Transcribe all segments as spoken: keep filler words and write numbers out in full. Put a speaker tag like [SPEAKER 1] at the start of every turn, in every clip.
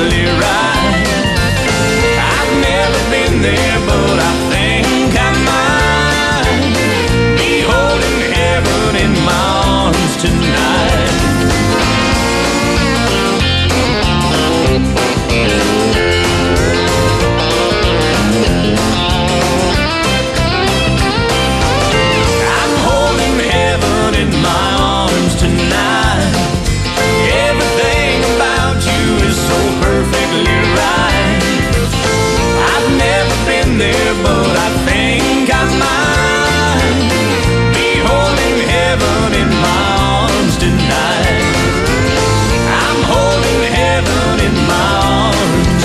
[SPEAKER 1] perfectly right. I've never been there, but I think I might be holding heaven in my arms tonight. I'm holding heaven in my arms tonight. Everything about you is so perfectly right. I've never been there, but I think I might be holding heaven in my arms tonight. I'm holding heaven in my arms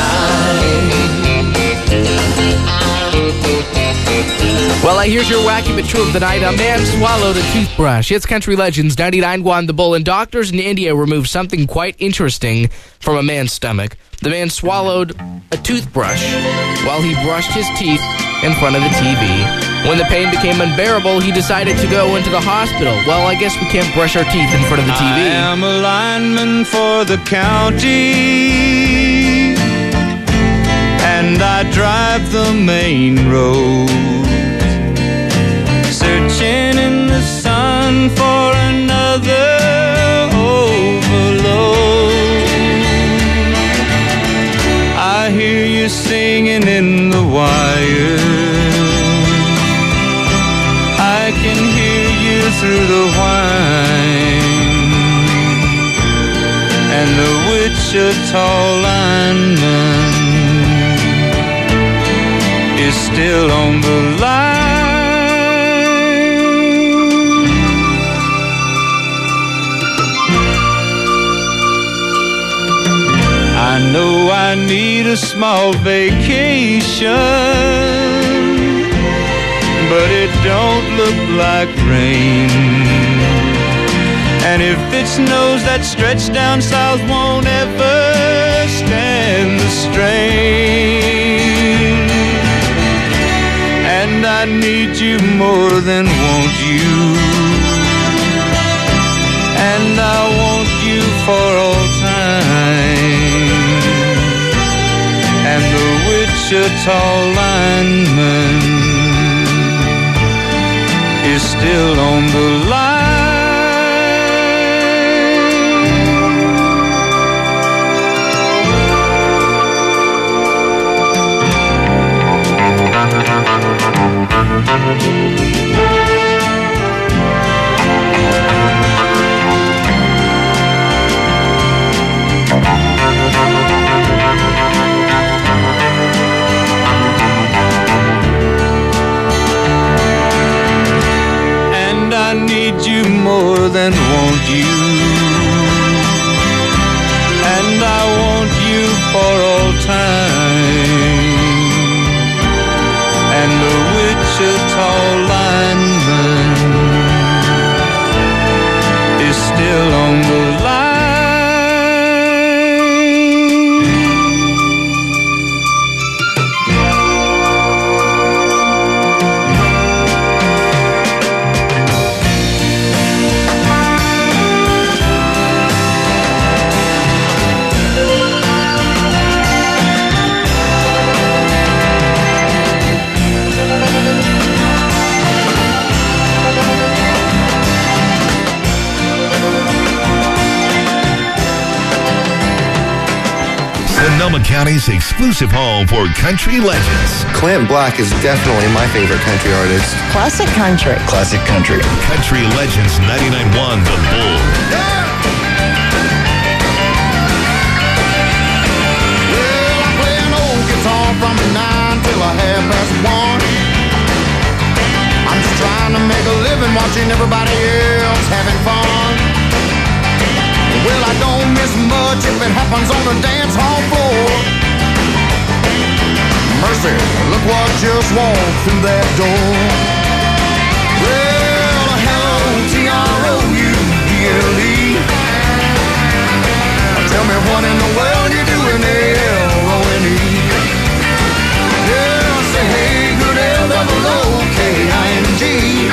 [SPEAKER 1] tonight.
[SPEAKER 2] Well, uh, here's your wacky but true of the night. A man swallowed a toothbrush. It's Country Legends ninety-nine point one The Bull, and doctors in India removed something quite interesting from a man's stomach. The man swallowed a toothbrush while he brushed his teeth in front of the T V. When the pain became unbearable, he decided to go into the hospital. Well, I guess we can't brush our teeth in front of the T V.
[SPEAKER 1] I am a lineman for the county, and I drive the main road, searching in the sun for another overload. I hear you singing in the wire, I can hear you through the whine, and the Wichita lineman is still on the line. I know I need a small vacation, but it don't look like rain. And if it snows, that stretch down south won't ever stand the strain. And I need you more than want you, and I want you for all time. And the Wichita lineman is still on the line. And I need you more than want you, and I want you for all time. And the Wichita lineman is still on the line.
[SPEAKER 3] Sonoma County's exclusive home for country legends.
[SPEAKER 4] Clint Black is definitely my favorite country artist.
[SPEAKER 5] Classic country.
[SPEAKER 4] Classic country.
[SPEAKER 3] Country Legends ninety-nine point one The Bull.
[SPEAKER 1] Well, I play an old guitar from nine till a half past one. I'm just trying to make a living watching everybody else having fun. Well, I don't miss much if it happens on the dance hall floor. Mercy, look what just walked through that door. Well, hello, T R O U B L E. Tell me what in the world you're doing there, L O N E. Yeah, say hey, good L double O K I N G.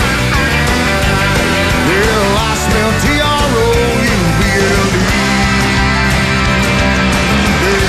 [SPEAKER 1] Well, I smell T R O U B L E.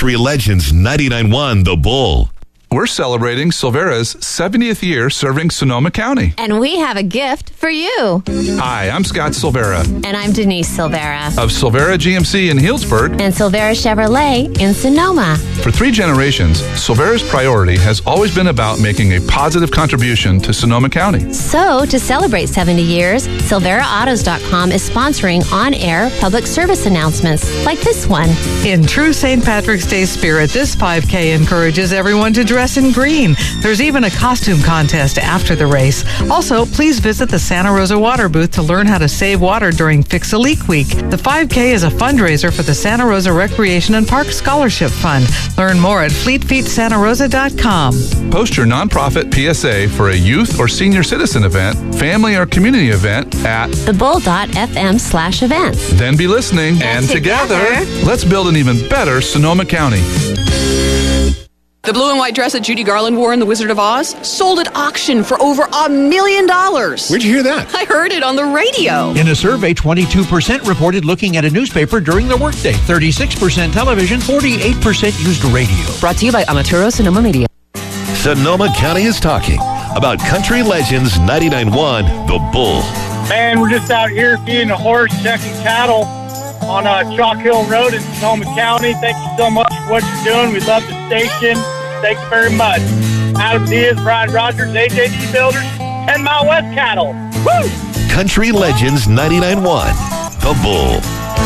[SPEAKER 3] Country Legends ninety-nine point one The Bull.
[SPEAKER 5] We're celebrating Silvera's seventieth year serving Sonoma County.
[SPEAKER 6] And we have a gift for you.
[SPEAKER 5] Hi, I'm Scott Silvera.
[SPEAKER 6] And I'm Denise Silvera.
[SPEAKER 5] Of Silvera G M C in Healdsburg.
[SPEAKER 6] And Silvera Chevrolet in Sonoma.
[SPEAKER 5] For three generations, Silvera's priority has always been about making a positive contribution to Sonoma County.
[SPEAKER 6] So, to celebrate seventy years, Silvera Autos dot com is sponsoring on-air public service announcements like this one.
[SPEAKER 7] In true Saint Patrick's Day spirit, this five K encourages everyone to dress in green. There's even a costume contest after the race. Also, please visit the Santa Rosa Water booth to learn how to save water during Fix a Leak Week. The five K is a fundraiser for the Santa Rosa Recreation and Park Scholarship Fund. Learn more at fleet feet santa rosa dot com.
[SPEAKER 5] Post your nonprofit P S A for a youth or senior citizen event, family or community event at
[SPEAKER 6] thebull.fm slash events.
[SPEAKER 5] Then be listening, and, and together, together, let's build an even better Sonoma County.
[SPEAKER 8] The blue and white dress that Judy Garland wore in The Wizard of Oz sold at auction for over a million dollars.
[SPEAKER 9] Where'd you hear that?
[SPEAKER 8] I heard it on the radio.
[SPEAKER 10] In a survey, twenty-two percent reported looking at a newspaper during the workday, thirty-six percent television, forty-eight percent used radio.
[SPEAKER 11] Brought to you by Amaturo Sonoma Media.
[SPEAKER 3] Sonoma County is talking about Country Legends ninety-nine point one The Bull.
[SPEAKER 12] Man, we're just out here feeding a horse, checking cattle on uh, Chalk Hill Road in Sonoma County. Thank you so much for what you're doing. We love the station. Thank you very much. Adam Diaz, Brian Rogers, A J D Builders, ten Mile West Cattle. Woo!
[SPEAKER 3] Country Legends ninety-nine point one The Bull.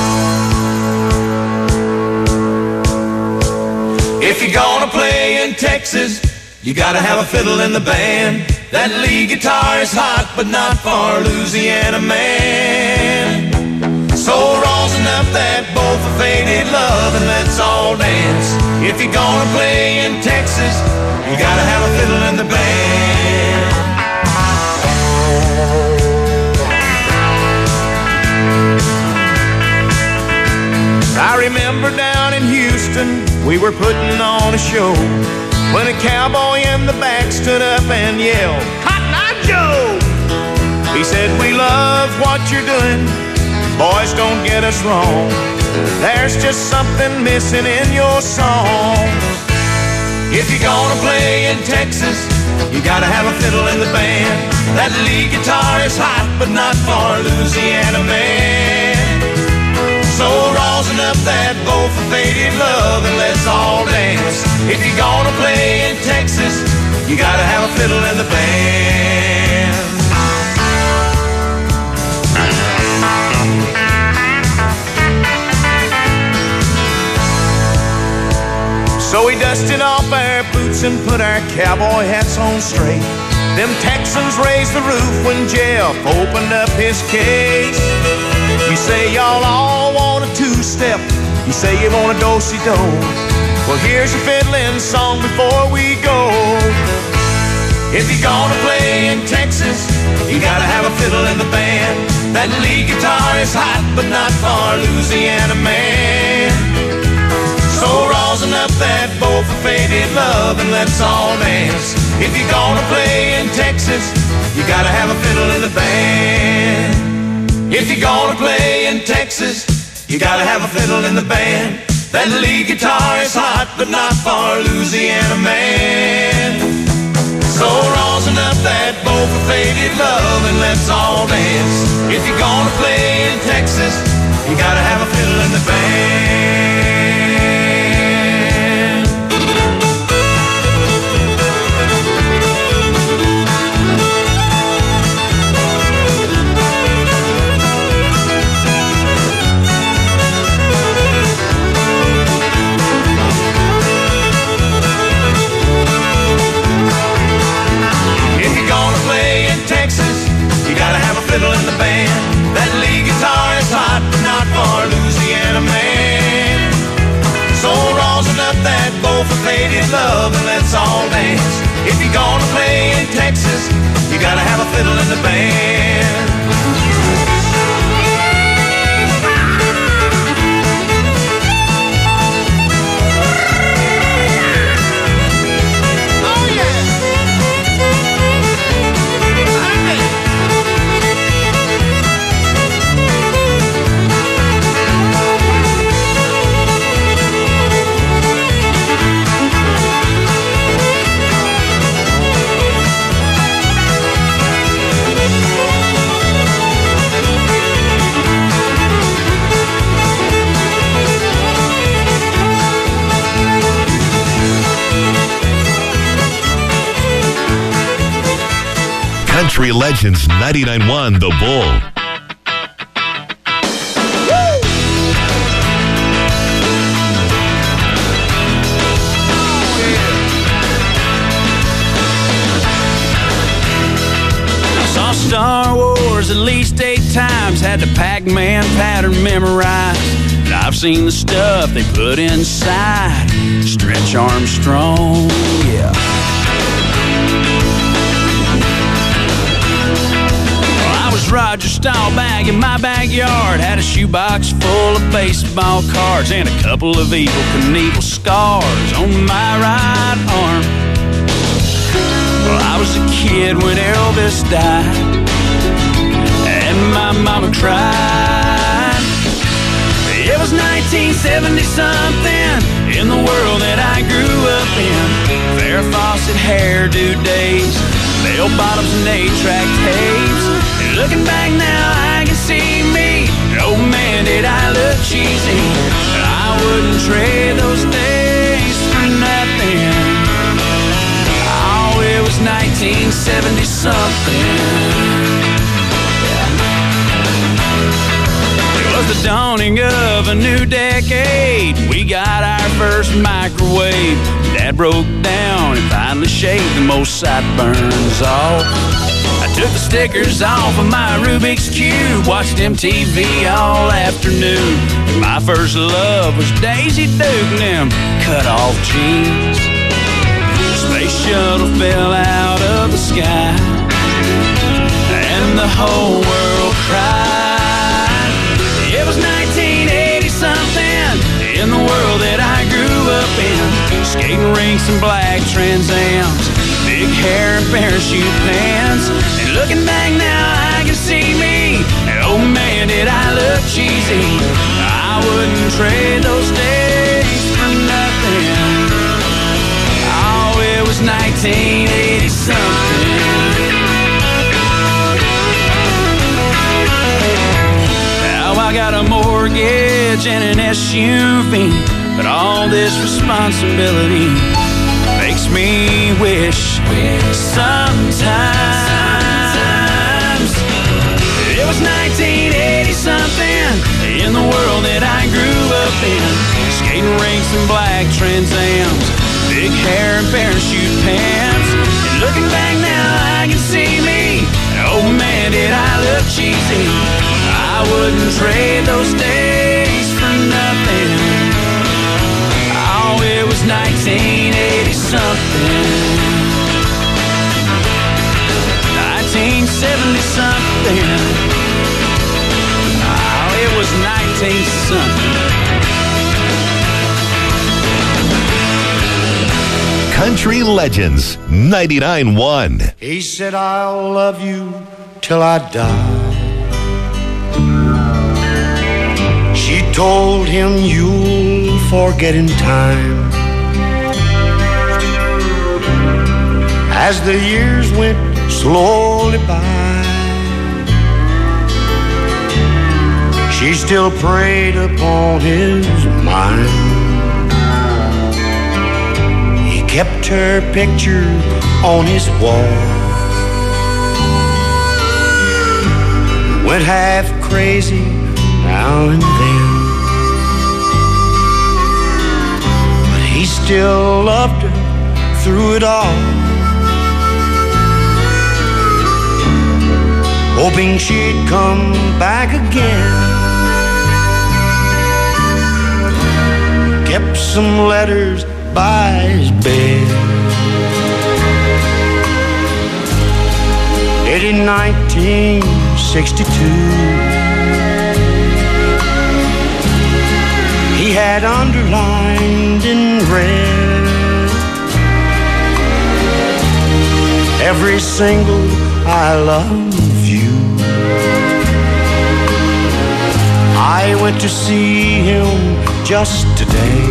[SPEAKER 13] If you're gonna play in Texas, you gotta have a fiddle in the band. That lead guitar is hot, but not for Louisiana man. So rosin up that bowl for faded love and let's all dance. If you're gonna play in Texas, you gotta have a fiddle in the band. I remember down in Houston, we were putting on a show when a cowboy in the back stood up and yelled, "Cotton Eye Joe!" He said, "We love what you're doing. Boys, don't get us wrong. There's just something missing in your song. If you're gonna play in Texas, you gotta have a fiddle in the band. That lead guitar is hot, but not for Louisiana man. So rosin up that bowl for faded love and let's all dance. If you're gonna play in Texas, you gotta have a fiddle in the band." So we dusted off our boots and put our cowboy hats on straight. Them Texans raised the roof when Jeff opened up his case. You say y'all all want a two-step. You say you want a do-si-do. Well, here's your fiddling song before we go. If you're gonna play in Texas, you gotta have a fiddle in the band. That lead guitar is hot, but not for Louisiana man. So rosin up that bowl for faded love and let's all dance. If you're gonna play in Texas, you gotta have a fiddle in the band. If you're gonna play in Texas, you gotta have a fiddle in the band. That lead guitar is hot, but not for Louisiana man. So rosin up that bowl for faded love and let's all dance. If you're gonna play in Texas, you gotta have a fiddle in the band. Fiddle in the band. That lead guitar is hot, but not for Louisiana man. So rosin up that bowl for faded love and let's all dance. If you're gonna play in Texas, you gotta have a fiddle in the band.
[SPEAKER 3] Country Legends ninety-nine point one The Bull.
[SPEAKER 9] Star Wars at least eight times, had the Pac-Man pattern memorized. And I've seen the stuff they put inside Stretch Armstrong, yeah. Well, I was Roger Staubach in my backyard, had a shoebox full of baseball cards and a couple of Evel Knievel scars on my right arm. Well, I was a kid when Elvis died, and my mama cried. It was nineteen seventy something in the world that I grew up in. Farrah Fawcett hairdo days, bell bottoms and eight-track tapes. And looking back now, I can see me. Oh man, did I look cheesy. I wouldn't trade those days for nothing. It was nineteen seventy something. It was the dawning of a new decade. We got our first microwave. Dad broke down and finally shaved the most sideburns off. I took the stickers off of my Rubik's Cube, watched M T V all afternoon. My first love was Daisy Duke and them cut-off jeans. Space shuttle fell out of the sky, and the whole world cried. It was nineteen eighty something in the world that I grew up in. Skating rinks and black Trans Ams, big hair and parachute pants. And looking back now, I can see me. And oh man, did I look cheesy. I wouldn't trade those days for nothing. It was nineteen eighty something. Now I got a mortgage and an S U V, but all this responsibility makes me wish sometimes it was nineteen eighty something in the world that I grew up in. Skating rinks and black Trans Ams, big hair and parachute pants. And looking back now, I can see me. Oh man, did I look cheesy. I wouldn't trade those days for nothing. Oh, it was nineteen eighty something. nineteen seventy something. Oh, it was nineteen something.
[SPEAKER 3] Country Legends ninety-nine point one.
[SPEAKER 1] He said, I'll love you till I die. She told him, you'll forget in time. As the years went slowly by, she still preyed upon his mind. Kept her picture on his wall, went half crazy now and then, but he still loved her through it all, hoping she'd come back again. Kept some letters by his bed, dated nineteen sixty-two. He had underlined in red every single I love you. I went to see him just today,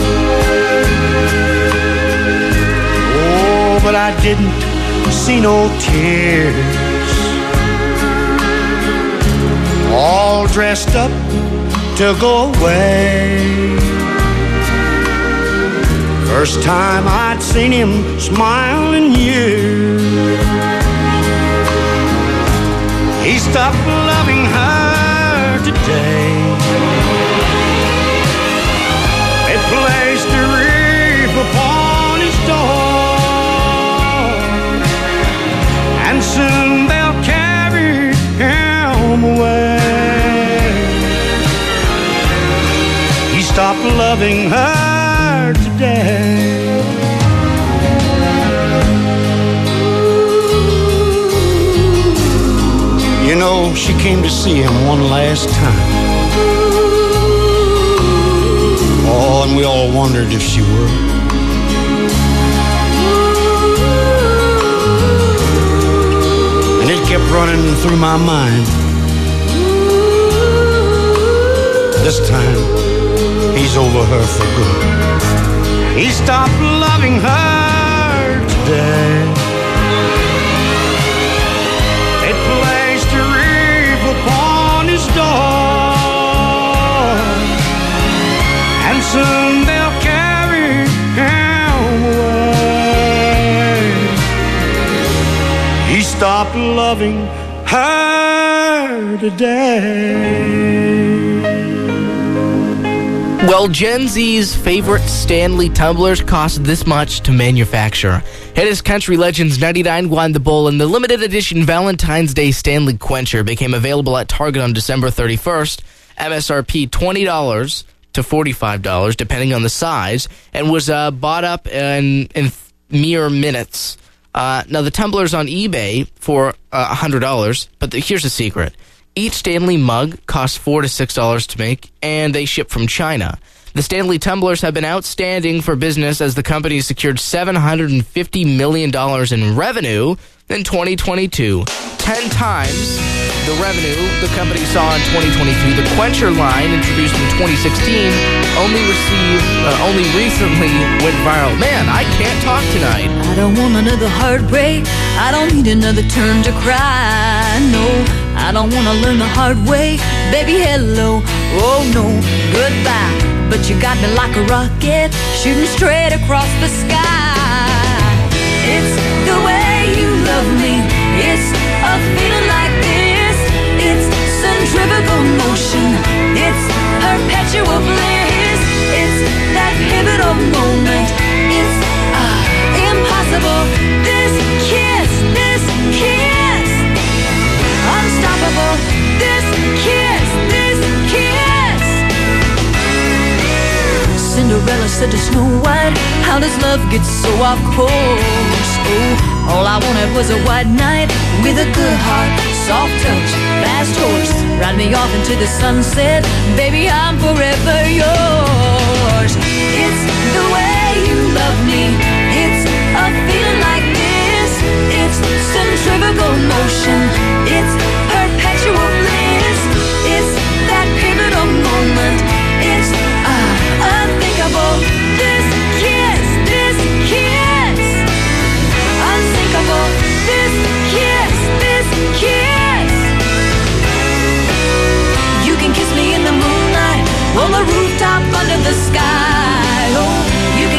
[SPEAKER 1] but I didn't see no tears. All dressed up to go away. First time I'd seen him smile in years.
[SPEAKER 13] He stopped loving her today. They placed a wreath upon his door, and soon they'll carry him away. He stopped loving her today. You know, she came to see him one last time. Oh, and we all wondered if she would. And it kept running through my mind. This time, he's over her for good. He stopped loving her today. It placed a wreath upon his door, and soon they'll carry him away. He stopped loving her today.
[SPEAKER 2] Well, Gen Z's favorite Stanley tumblers cost this much to manufacture. It is Country Legends ninety-nine Guan the Bull, and the limited edition Valentine's Day Stanley Quencher became available at Target on December thirty-first. M S R P twenty dollars to forty-five dollars, depending on the size, and was uh, bought up in, in mere minutes. Uh, now, the tumbler's on eBay for uh, one hundred dollars, but the, here's the secret. Each Stanley mug costs four to six dollars to make, and they ship from China. The Stanley tumblers have been outstanding for business as the company secured seven hundred fifty million dollars in revenue in twenty twenty-two. Ten times the revenue the company saw in twenty twenty-two. The Quencher line, introduced in twenty sixteen, only received, uh, only recently went viral. Man, I can't talk tonight.
[SPEAKER 14] I don't want another heartbreak. I don't need another turn to cry. No, I don't want to learn the hard way. Baby, hello. Oh, no, goodbye. But you got me like a rocket, shooting straight across the sky. It's the way you love me. It's a feeling like this. It's centrifugal motion. It's perpetual bliss. It's that pivotal moment. It's uh, impossible. This kiss, this kiss, unstoppable. This kiss, this kiss. Cinderella said to Snow White, how does love get so off course? Oh, all I wanted was a white knight with a good heart, soft touch, fast horse. Ride me off into the sunset, baby, I'm forever yours. It's the way you love me. It's a feeling like this. It's centrifugal motion. It's perpetual bliss. It's that pivotal moment. It's uh, unthinkable. This kiss, this kiss, unsinkable. This kiss, this kiss. You can kiss me in the moonlight, on the rooftop, under the sky. Oh, you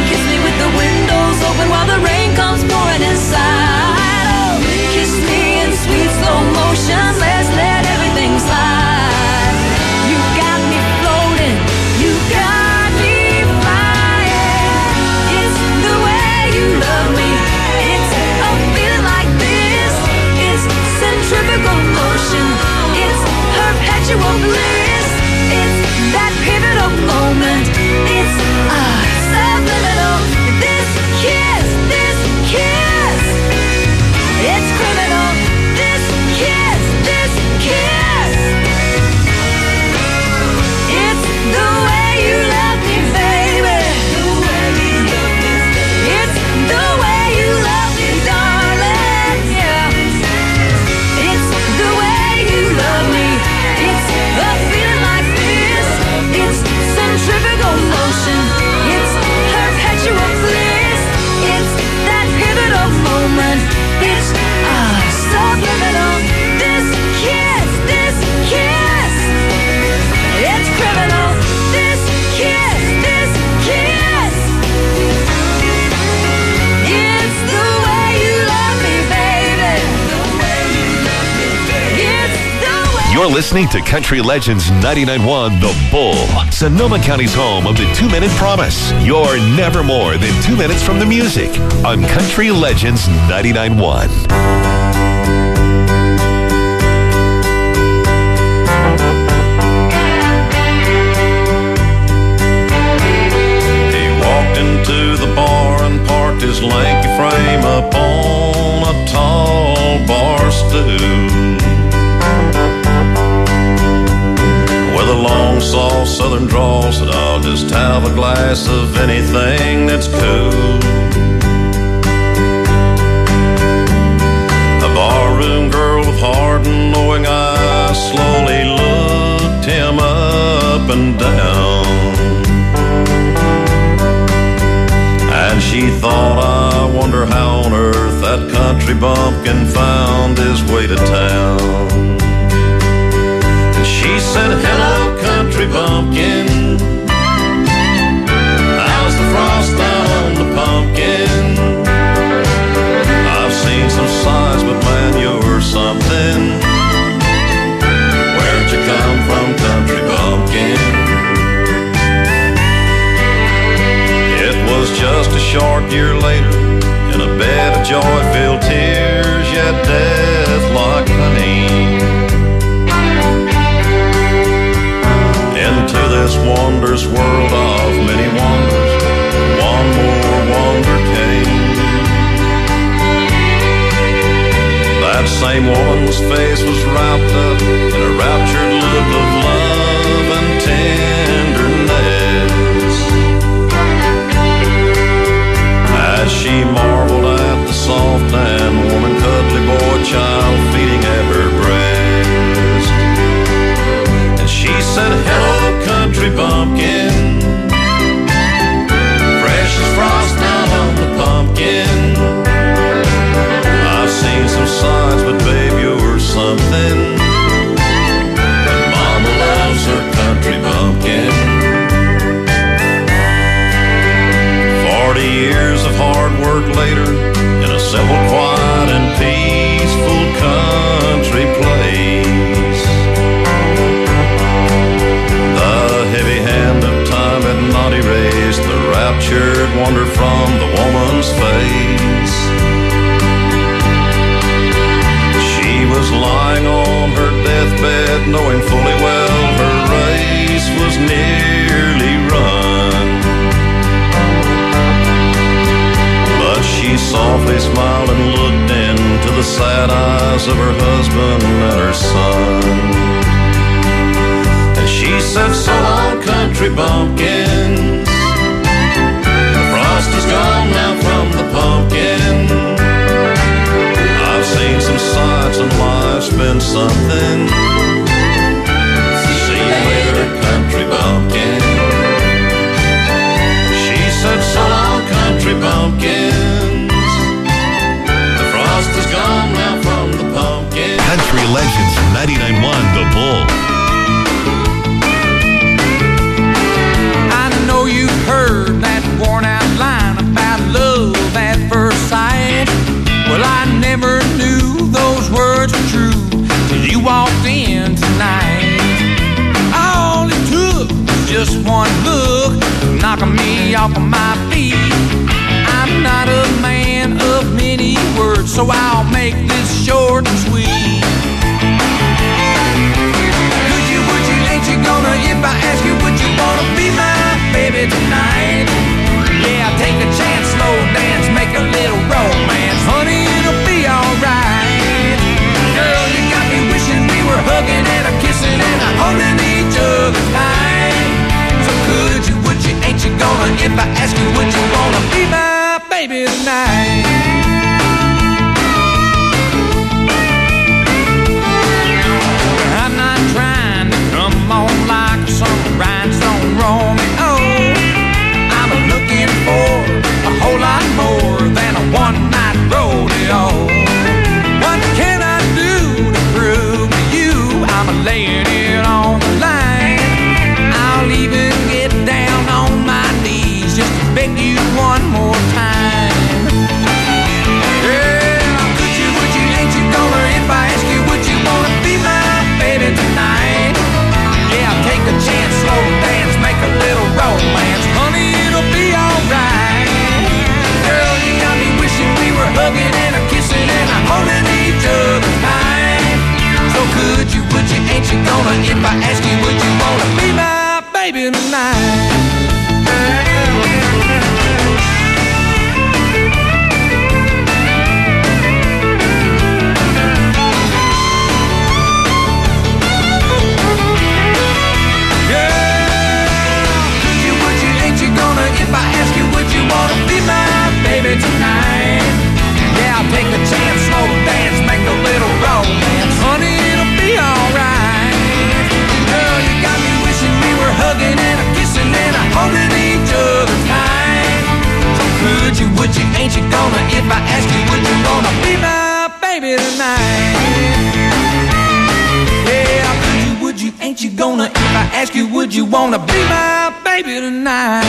[SPEAKER 3] You're listening to Country Legends ninety-nine point one The Bull, Sonoma County's home of the two-minute promise. You're never more than two minutes from the music on Country Legends ninety-nine point one.
[SPEAKER 15] Into the bar and parked his lanky frame up on a tall bar stool with a long, soft southern drawl. Said, I'll just have a glass of anything that's cool. A barroom girl with hard and knowing eyes slowly looked him up and down. And she thought, I wonder how on earth that country bumpkin found his way to town. And she said, hello, country bumpkin. How's the frost down on the pumpkin? I've seen some sights, but man, you're something. Where'd you come from, country bumpkin? Was just a short year later, in a bed of joy-filled tears, yet death like honey. Into this wondrous world of many wonders, one more wonder came. That same woman's face was wrapped up in a raptured look of love and tenderness. As she marveled at the soft and warm and cuddly boy child feeding at her breast. And she said, hello, country bumpkin. Fresh as frost down on the pumpkin. I've seen some sights, but babe, you're something. And mama loves her country bumpkin. Forty years of hard work later, in a simple, quiet, and peaceful country place, the heavy hand of time had not erased the raptured wonder from the woman's face. She was lying on her deathbed, knowing fully well her race was nearly run. She softly smiled and looked into the sad eyes of her husband and her son. And she said, so long, country bumpkins. The frost is gone now from the pumpkin. I've seen some sights and life's been something. See you later, country bumpkin. She said, so long, country bumpkin. Is gone now from the pumpkin.
[SPEAKER 3] Country Legends ninety-nine point one The Bull.
[SPEAKER 16] I know you've heard that worn out line about love at first sight. Well, I never knew those words were true till you walked in tonight. All it took was just one look, knocking me off of my feet. I'm not a man of many words, so I'll make this short and sweet. Could you, would you, ain't you gonna, if I ask you, would you wanna be my baby tonight? Yeah, take a chance, slow dance, make a little romance. Honey, it'll be alright. Girl, you got me wishing we were hugging and a kissing and a holding each other tight. So could you, would you, ain't you gonna, if I ask you, would you wanna be my baby tonight? I'm not trying to come on like some rhinestone Romeo. I'm looking for a whole lot more than a one-night rodeo. What can I do to prove to you I'm laying it on the line? I'll even get down on my knees just to beg you one more time. Yeah, could you, would you, ain't you gonna, if I ask you, would you wanna be my baby tonight? I ask you, would you wanna be my baby tonight? Yeah, would you, would you, ain't you gonna? If I ask you, would you wanna be my baby tonight?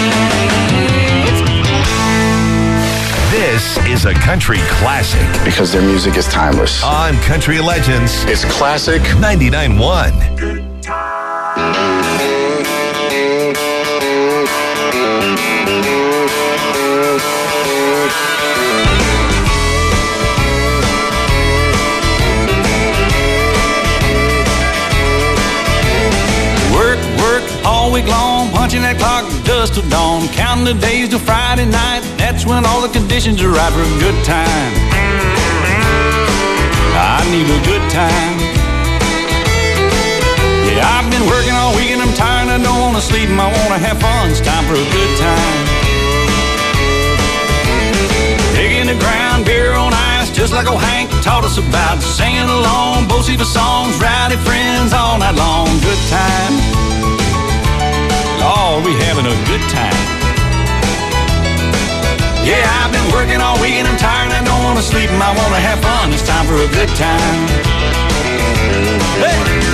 [SPEAKER 3] This is a country classic.
[SPEAKER 4] Because their music is timeless.
[SPEAKER 3] On Country Legends.
[SPEAKER 4] It's classic.
[SPEAKER 3] ninety-nine point one.
[SPEAKER 9] Work, work all week long, punching that clock dust till dawn, counting the days till Friday night. That's when all the conditions are right for a good time. I need a good time. Yeah, I've been working all week and I'm tired. I don't want to sleep and I want to have fun. It's time for a good time. Digging the ground, beer on ice, just like old Hank taught us about. Singing along, both see the songs, rowdy friends all night long. Good time. Oh, we having a good time. Yeah, I've been working all week and I'm tired and I don't want to sleep and I want to have fun. It's time for a good time. Hey!